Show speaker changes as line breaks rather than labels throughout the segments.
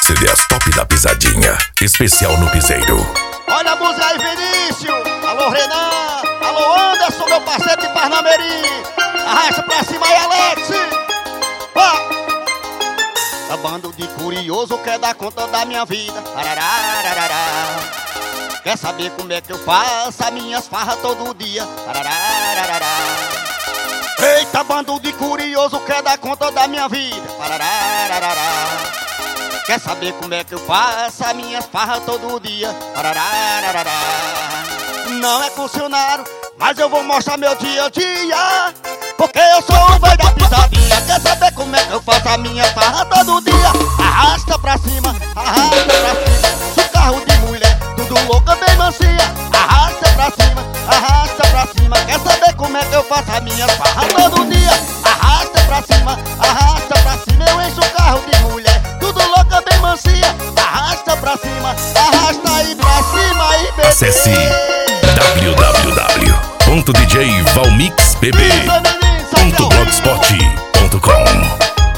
CDs top da pisadinha, especial no piseiro.
Olha a música aí, Vinícius. Alô, Renan. Alô, Anderson, meu parceiro de Parnamirim. Arrasta pra cima aí, Alex. Tá bando de curioso quer dar conta da minha vida. Ararararará. Quer saber como é que eu faço as minhas farras todo dia. Ararararará. Eita, bando de curioso quer dar conta da minha vida. Ararararará. Quer saber como é que eu faço as minhas farras todo dia. Ararararará. Não é funcionário, mas eu vou mostrar meu dia a dia. Porque eu sou o velho da pisadinha. Quer saber como é que eu faço a minha farra todo dia? Arrasta pra cima, arrasta pra cima. Sou carro de mulher, tudo louca, bem mansinha. Arrasta pra cima, arrasta pra cima. Quer saber como é que eu faço a minha farra todo dia? Arrasta pra cima, arrasta pra cima. Eu encho o carro de mulher, tudo louca, bem mansinha. Arrasta pra cima, arrasta aí pra cima aí, bebê.
Acesse www.djvalmixbb.blogspot.com.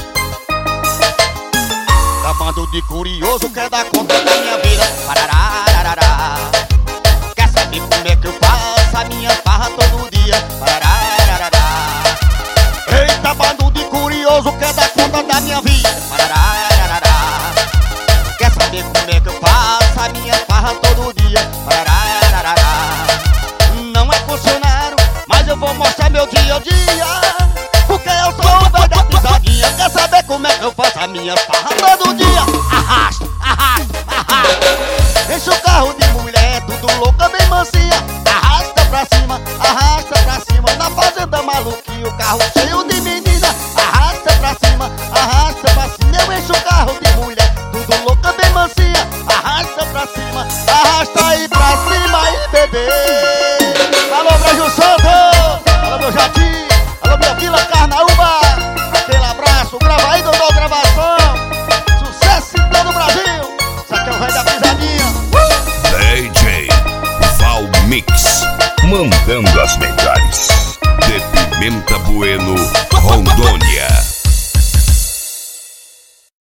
Tá bando de curioso quer dar conta da minha vida. Pararararará. Quer saber como é que eu faço a minha farra todo dia? Pararararará. Eita, bando de curioso quer dar conta da minha vida. Pararararará. Quer saber como é que eu faço a minha farra todo dia? Pararararará. Não é funcionário, mas eu vou mostrar meu dia a dia. Porque eu sou o velho da pisadinha. Quer saber como é que eu faço a minha farra todo dia? Arrasta, arrasta, arrasta. Enche o carro de mulher, tudo louca, bem mansinha. Arrasta pra cima, arrasta pra cima. Na fazenda maluquinho, o carro cheio de menina. Arrasta pra cima, arrasta pra cima. Eu encho o carro de mulher, tudo louca, bem mansinha. Arrasta pra cima, arrasta aí pra cima aí, bebê. Alô, Brasil Santo. Alô, meu Jatinho. Alô, minha Vila Carnaúba. Aquele abraço, grava aí, Dodô Gravação. Sucesso em todo o Brasil. Isso aqui é o velho da pisadinha.
DJ Valmix, mandando as melhores. De Pimenta Bueno, Rondônia.